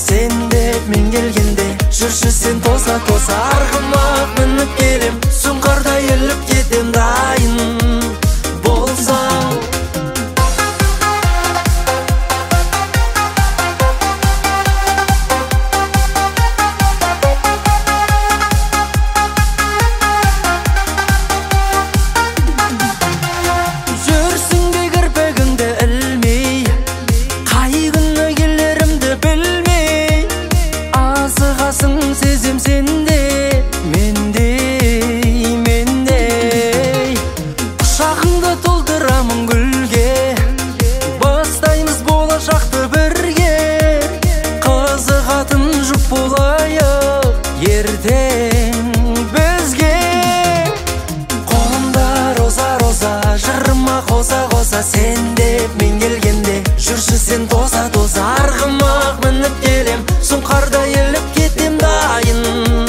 sen деп мен келгенде жүрші сен тоса арғымақ мініп келем, сұңқарда еліп кетем дайын болсаң. Сезем сенде, мендей құшағыңды толтырамын гүлге, бастаймыз болашақты бірге, қызығатын жұп болайық ертең бізге. Қолымда роза, жырыма қоса, сен деп мен келгенде жүрші сен тоса арғымақ мініп келем, сұңқарда еліп кетем дайын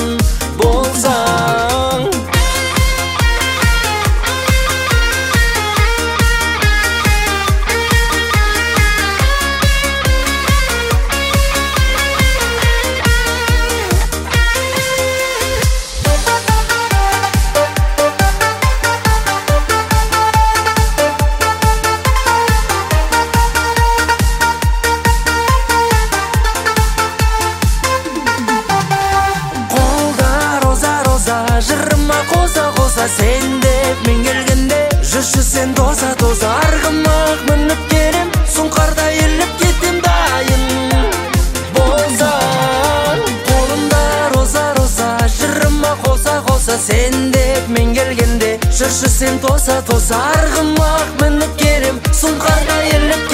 болсаң. Жырыма қоса, сен деп мен келгенде жүрші сен тоса арғымақ мініп келем, сұңқарда еліп кетем дайын болсаң. Қолымда роза, жырыма қоса, сен деп мен келгенде жүрші сен тоса арғымақ мініп келем, сұңқарда еліп